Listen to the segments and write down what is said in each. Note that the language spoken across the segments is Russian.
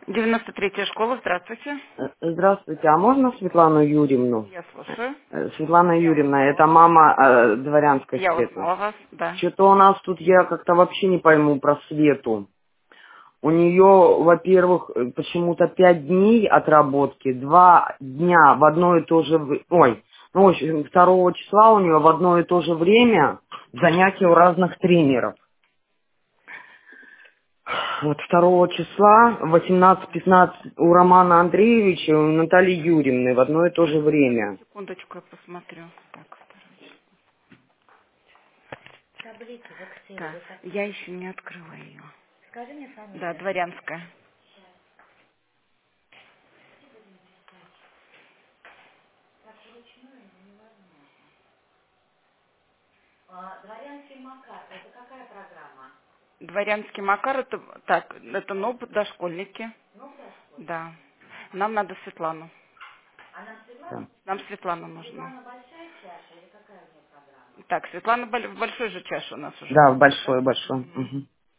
93-я школа, здравствуйте. Здравствуйте, а можно Светлану Юрьевну? Я слушаю. Светлана Юрьевна, это мама дворянской Я Светы. узнала вас, да. Что-то у нас тут, я как-то вообще не пойму про Свету. У нее, во-первых, почему-то 5 дней отработки, 2 дня в одно и то же ну, в общем, 2 числа у нее в одно и то же время занятия у разных тренеров. Вот 2 числа 18-15 у Романа Андреевича и у Натальи Юрьевны в одно и то же время. Секундочку, я посмотрю. Так, Таблицу в Excel да, вы так я еще не открыла ее. скажи мне Да, фамилию. дворянская. Дворянский Макар, это какая программа? Дворянский Макар, это, так, это НОБ, дошкольники. Ну, хорошо. Да. Нам надо Светлану. А нам Светлана? Да, Нам Светлана нужна. Светлана большая чаша или какая у нее программа? Так, Светлана в большой же чаше у нас уже. да, Да? большой-большой. Угу.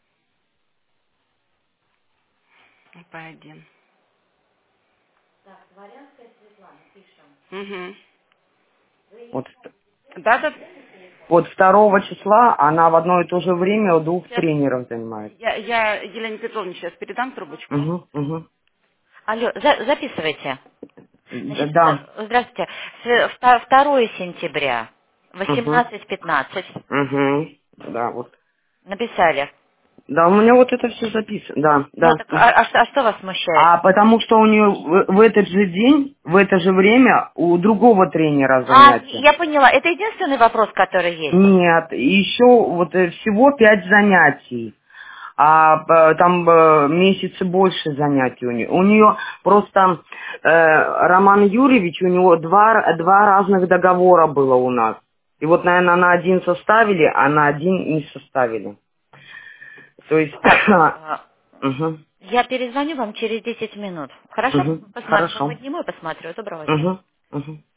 По1. Так, дворянская Светлана, пишем. Угу. Вы ее Вот, Да, да. отдельный телефон? вот 2 числа она в одно и то же время у 2 Сейчас тренеров занимается. я Елене Петровне сейчас передам трубочку. Угу, угу. Алло, записывайте. Значит, Да, здравствуйте. 2 сентября, угу, 18:15. угу, да, вот. Написали. Да, у меня вот это все записано, да, Ну, да. так, а что вас смущает? А потому что у нее в этот же день, в это же время у другого тренера занятия. Я поняла. Это единственный вопрос, который есть? Нет, еще вот всего 5 занятий, там месяцы больше занятий у нее. У нее просто Роман Юрьевич, у него два разных договора было у нас. И вот, наверное, на один составили, а на один не составили. То есть, Так, угу, я перезвоню вам через 10 минут. Хорошо? угу, Посмотрю. хорошо, Подниму и посмотрю. Доброго дня. угу, угу.